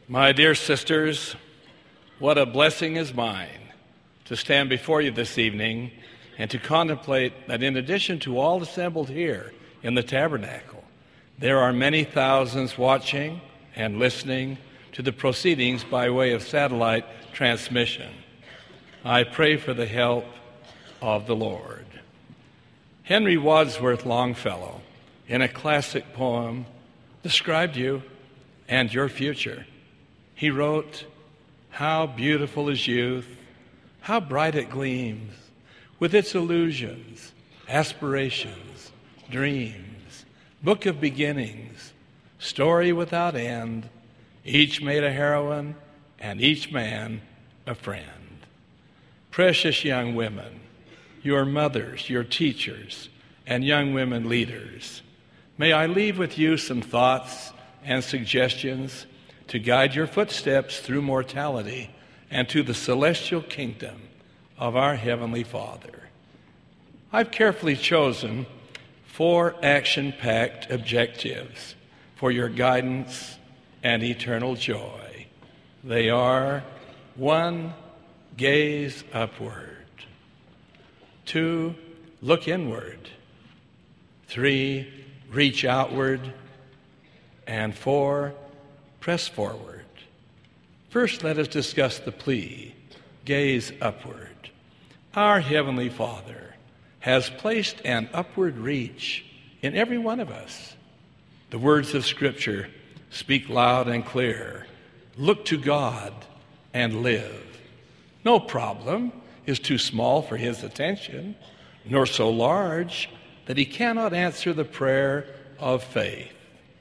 My dear sisters, what a blessing is mine to stand before you this evening and to contemplate that in addition to all assembled here in the tabernacle, there are many thousands watching and listening to the proceedings by way of satellite transmission. I pray for the help of the Lord. Henry Wadsworth Longfellow, in a classic poem, described you and your future. He wrote, "How beautiful is youth, how bright it gleams, with its illusions, aspirations, dreams, book of beginnings, story without end, each made a heroine and each man a friend." Precious young women, your mothers, your teachers, and young women leaders, may I leave with you some thoughts and suggestions to guide your footsteps through mortality and to the celestial kingdom of our Heavenly Father. I've carefully chosen 4 action-packed objectives for your guidance and eternal joy. They are: 1, gaze upward; 2, look inward; 3, reach outward; and 4, press forward. First, let us discuss the plea, gaze upward. Our Heavenly Father has placed an upward reach in every one of us. The words of Scripture speak loud and clear. Look to God and live. No problem is too small for His attention, nor so large that He cannot answer the prayer of faith.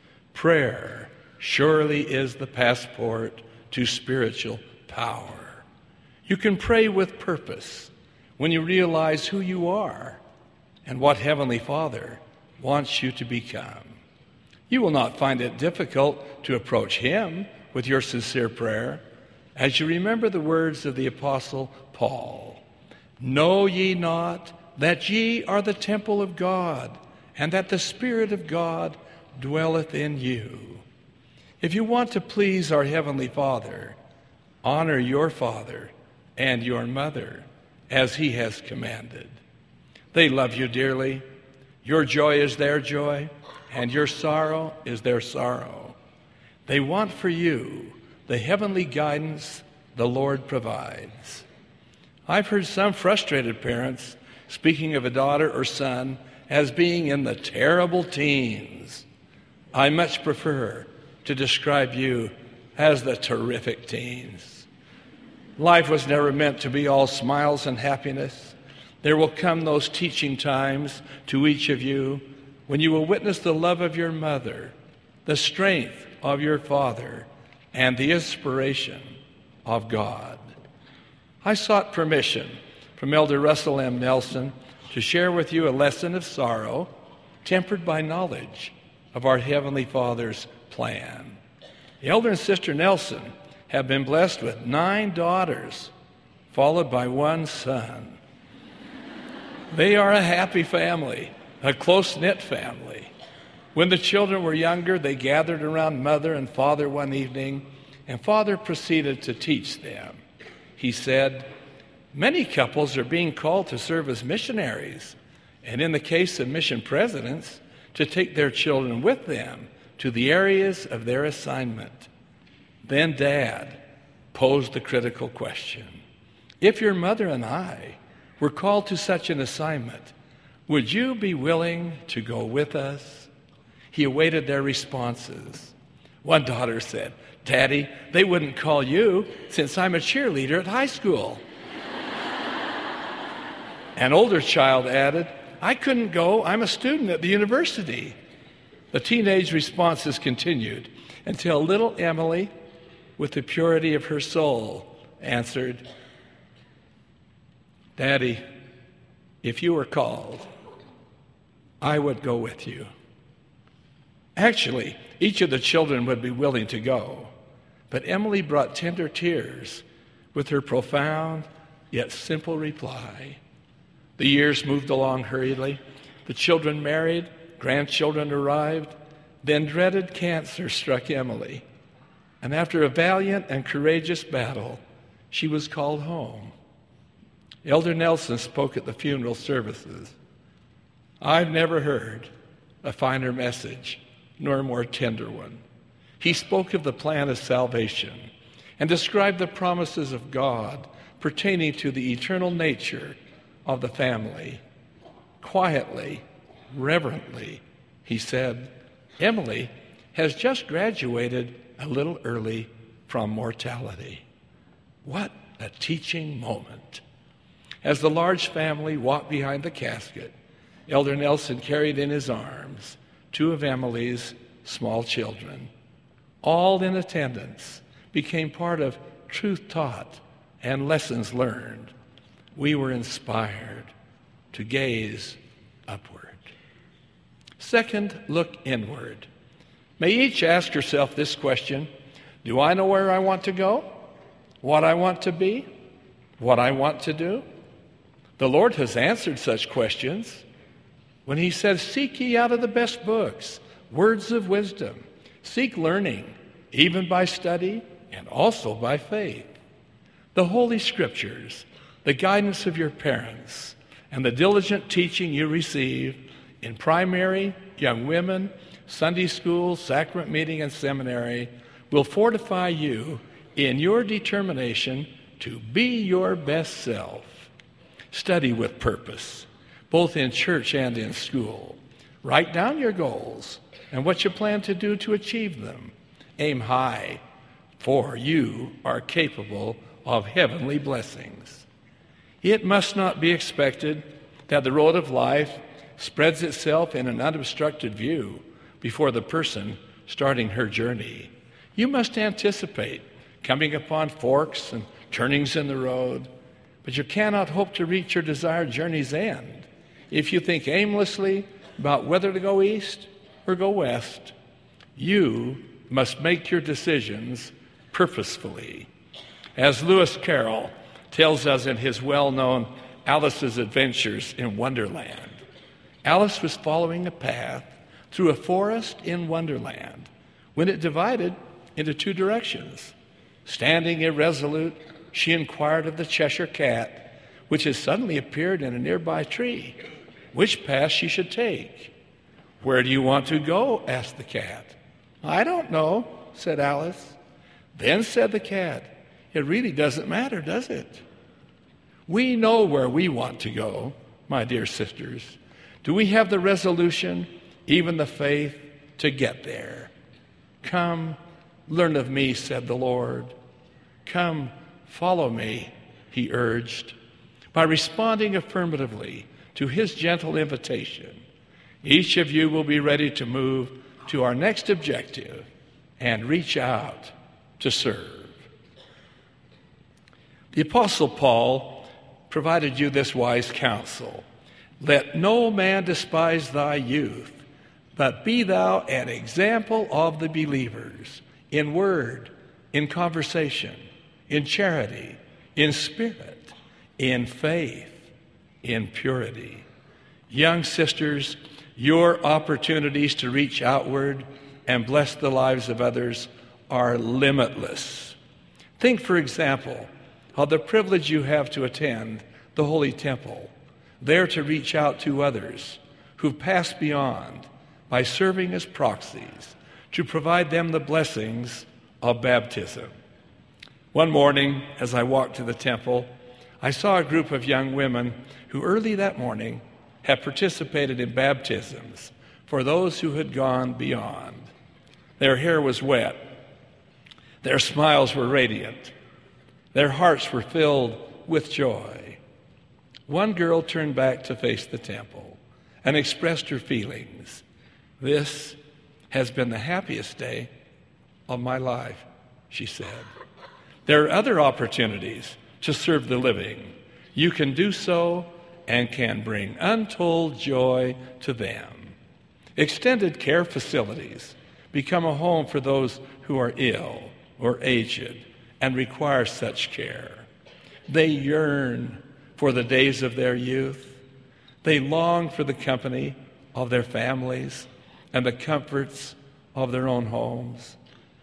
Prayer surely is the passport to spiritual power. You can pray with purpose when you realize who you are and what Heavenly Father wants you to become. You will not find it difficult to approach Him with your sincere prayer as you remember the words of the Apostle Paul. Know ye not that ye are the temple of God, and that the Spirit of God dwelleth in you? If you want to please our Heavenly Father, honor your father and your mother as He has commanded. They love you dearly. Your joy is their joy, and your sorrow is their sorrow. They want for you the heavenly guidance the Lord provides. I've heard some frustrated parents speaking of a daughter or son as being in the terrible teens. I much prefer to describe you as the terrific teens. Life was never meant to be all smiles and happiness. There will come those teaching times to each of you when you will witness the love of your mother, the strength of your father, and the inspiration of God. I sought permission from Elder Russell M. Nelson to share with you a lesson of sorrow tempered by knowledge of our Heavenly Father's plan. The Elder and Sister Nelson have been blessed with 9 daughters, followed by 1 son. They are a happy family, a close-knit family. When the children were younger, they gathered around Mother and Father one evening, and Father proceeded to teach them. He said, "Many couples are being called to serve as missionaries, and in the case of mission presidents, to take their children with them to the areas of their assignment." Then Dad posed the critical question: if your mother and I were called to such an assignment, would you be willing to go with us? He awaited their responses. One daughter said, "Daddy, they wouldn't call you since I'm a cheerleader at high school." An older child added, "I couldn't go. I'm a student at the university." The teenage responses continued until little Emily, with the purity of her soul, answered, "Daddy, if you were called, I would go with you." Actually, each of the children would be willing to go, but Emily brought tender tears with her profound yet simple reply. The years moved along hurriedly. The children married, grandchildren arrived. Then dreaded cancer struck Emily. And after a valiant and courageous battle, she was called home. Elder Nelson spoke at the funeral services. I've never heard a finer message, nor a more tender one. He spoke of the plan of salvation and described the promises of God pertaining to the eternal nature of the family. Quietly, reverently, he said, Emily has just graduated a little early from mortality. What a teaching moment. As the large family walked behind the casket, Elder Nelson carried in his arms two of Emily's small children. All in attendance became part of truth taught and lessons learned. We were inspired to gaze upward. Second, look inward. May each ask herself this question: do I know where I want to go? What I want to be? What I want to do? The Lord has answered such questions when he says, seek ye out of the best books, words of wisdom. Seek learning, even by study and also by faith. The Holy Scriptures, the guidance of your parents, and the diligent teaching you receive in primary, young women, Sunday school, sacrament meeting, and seminary will fortify you in your determination to be your best self. Study with purpose, both in church and in school. Write down your goals and what you plan to do to achieve them. Aim high, for you are capable of heavenly blessings. It must not be expected that the road of life spreads itself in an unobstructed view before the person starting her journey. You must anticipate coming upon forks and turnings in the road, but you cannot hope to reach your desired journey's end if you think aimlessly about whether to go east or go west. You must make your decisions purposefully. As Lewis Carroll tells us in his well-known Alice's Adventures in Wonderland, Alice was following a path through a forest in Wonderland when it divided into two directions. Standing irresolute, she inquired of the Cheshire Cat, which had suddenly appeared in a nearby tree, which path she should take. Where do you want to go? Asked the cat. I don't know, said Alice. Then said the cat, it really doesn't matter, does it? We know where we want to go, my dear sisters. Do we have the resolution, even the faith, to get there? Come, learn of me, said the Lord. Come, follow me, he urged. By responding affirmatively to his gentle invitation, each of you will be ready to move to our next objective and reach out to serve. The Apostle Paul provided you this wise counsel. Let no man despise thy youth, but be thou an example of the believers in word, in conversation, in charity, in spirit, in faith, in purity. Young sisters, your opportunities to reach outward and bless the lives of others are limitless. Think, for example, of the privilege you have to attend the Holy Temple, there to reach out to others who've passed beyond by serving as proxies to provide them the blessings of baptism. One morning, as I walked to the temple, I saw a group of young women who early that morning had participated in baptisms for those who had gone beyond. Their hair was wet. Their smiles were radiant. Their hearts were filled with joy. One girl turned back to face the temple and expressed her feelings. This has been the happiest day of my life, she said. There are other opportunities to serve the living. You can do so and can bring untold joy to them. Extended care facilities become a home for those who are ill or aged and require such care. They yearn for the days of their youth. They long for the company of their families and the comforts of their own homes.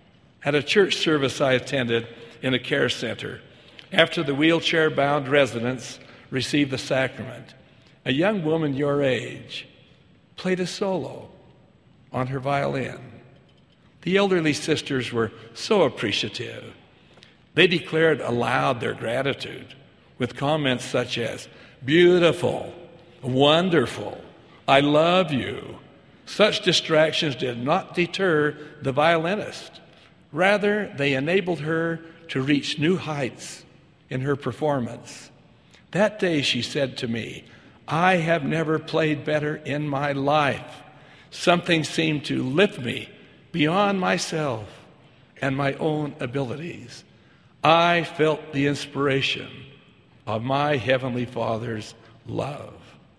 At a church service I attended in a care center, after the wheelchair-bound residents received the sacrament, a young woman your age played a solo on her violin. The elderly sisters were so appreciative. They declared aloud their gratitude with comments such as, "Beautiful, wonderful, I love you." Such distractions did not deter the violinist. Rather, they enabled her to reach new heights in her performance. That day she said to me, "I have never played better in my life. Something seemed to lift me beyond myself and my own abilities. I felt the inspiration of my Heavenly Father's love."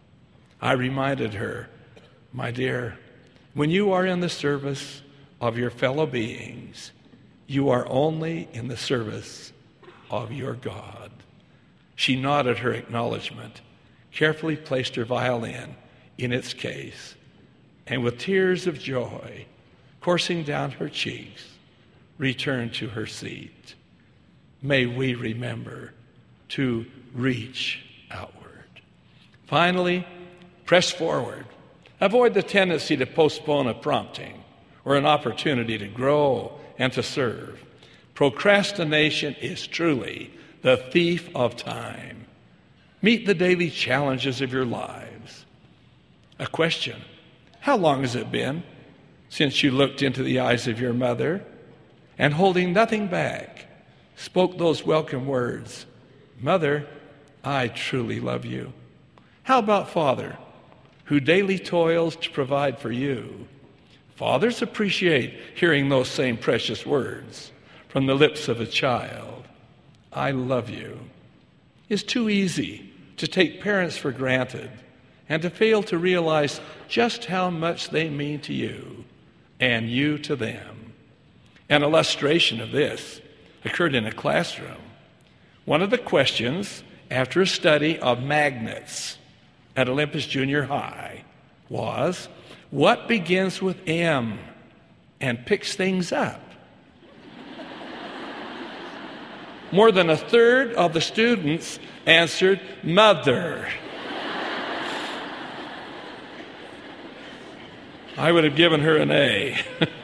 I reminded her, "My dear, when you are in the service of your fellow beings, you are only in the service of your God." She nodded her acknowledgement, carefully placed her violin in its case, and with tears of joy coursing down her cheeks, returned to her seat. May we remember to reach outward. Finally, press forward. Avoid the tendency to postpone a prompting or an opportunity to grow and to serve. Procrastination is truly the thief of time. Meet the daily challenges of your lives. A question: how long has it been since you looked into the eyes of your mother and, holding nothing back, spoke those welcome words, "Mother, I truly love you"? How about Father, who daily toils to provide for you? Fathers appreciate hearing those same precious words from the lips of a child. "I love you." It's too easy to take parents for granted and to fail to realize just how much they mean to you and you to them. An illustration of this occurred in a classroom. One of the questions after a study of magnets at Olympus Junior High was, what begins with M and picks things up? More than a third of the students answered mother. I would have given her an A.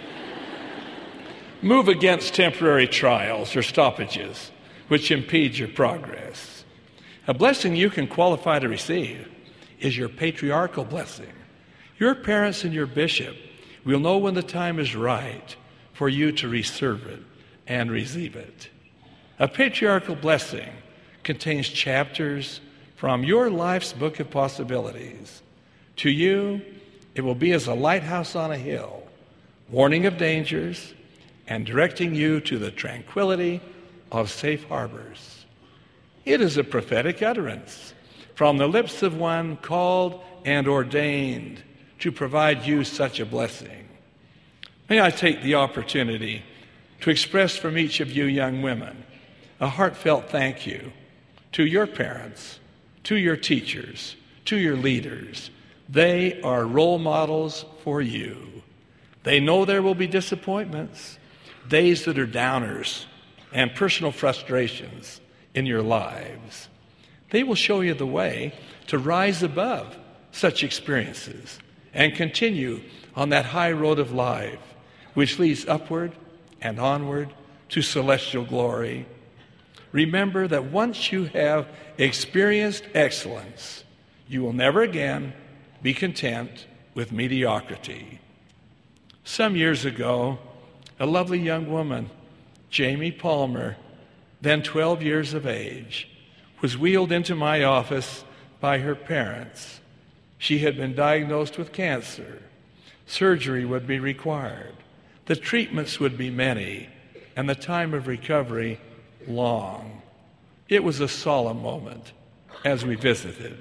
Move against temporary trials or stoppages which impede your progress. A blessing you can qualify to receive is your patriarchal blessing. Your parents and your bishop will know when the time is right for you to receive it and receive it. A patriarchal blessing contains chapters from your life's book of possibilities. To you, it will be as a lighthouse on a hill, warning of dangers and directing you to the tranquility of safe harbors. It is a prophetic utterance from the lips of one called and ordained to provide you such a blessing. May I take the opportunity to express from each of you young women a heartfelt thank you to your parents, to your teachers, to your leaders. They are role models for you. They know there will be disappointments, days that are downers, and personal frustrations in your lives. They will show you the way to rise above such experiences and continue on that high road of life, which leads upward and onward to celestial glory. Remember that once you have experienced excellence, you will never again be content with mediocrity. Some years ago, a lovely young woman, Jamie Palmer, then 12 years of age, was wheeled into my office by her parents. She had been diagnosed with cancer. Surgery would be required. The treatments would be many, and the time of recovery long. It was a solemn moment as we visited.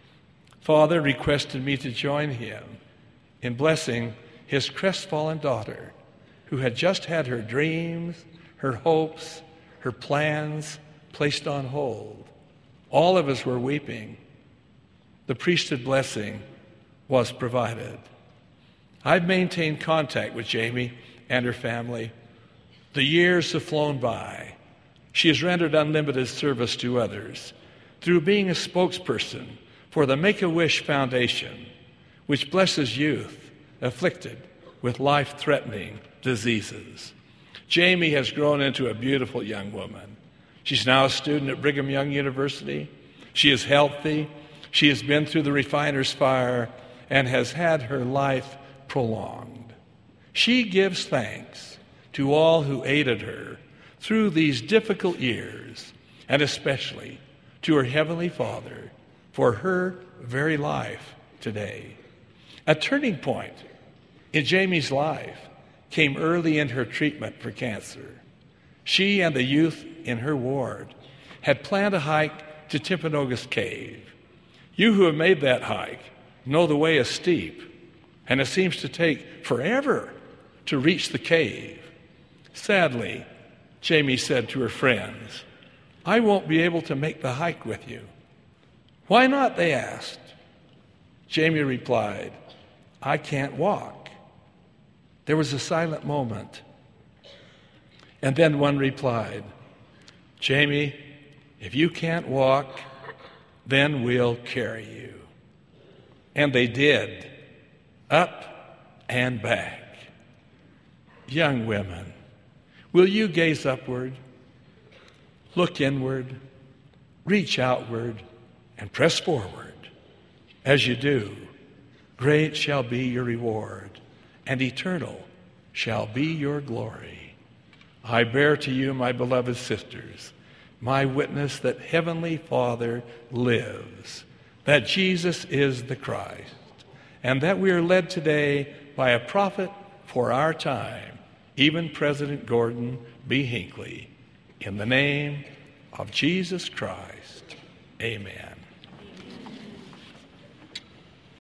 Father requested me to join him in blessing his crestfallen daughter, who had just had her dreams, her hopes, her plans placed on hold. All of us were weeping. The priesthood blessing was provided. I've maintained contact with Jamie and her family. The years have flown by. She has rendered unlimited service to others through being a spokesperson for the Make-A-Wish Foundation, which blesses youth afflicted with life-threatening diseases. Jamie has grown into a beautiful young woman. She's now a student at Brigham Young University. She is healthy. She has been through the refiner's fire and has had her life prolonged. She gives thanks to all who aided her through these difficult years, and especially to her Heavenly Father for her very life today. A turning point in Jamie's life came early in her treatment for cancer. She and the youth in her ward had planned a hike to Timpanogos Cave. You who have made that hike know the way is steep, and it seems to take forever to reach the cave. Sadly, Jamie said to her friends, "I won't be able to make the hike with you." "Why not?" they asked. Jamie replied, "I can't walk." There was a silent moment, and then one replied, "Jamie, if you can't walk, then we'll carry you." And they did, up and back. Young women, will you gaze upward, look inward, reach outward, and press forward? As you do, great shall be your reward, and eternal shall be your glory. I bear to you, my beloved sisters, my witness that Heavenly Father lives, that Jesus is the Christ, and that we are led today by a prophet for our time, even President Gordon B. Hinckley. In the name of Jesus Christ, amen.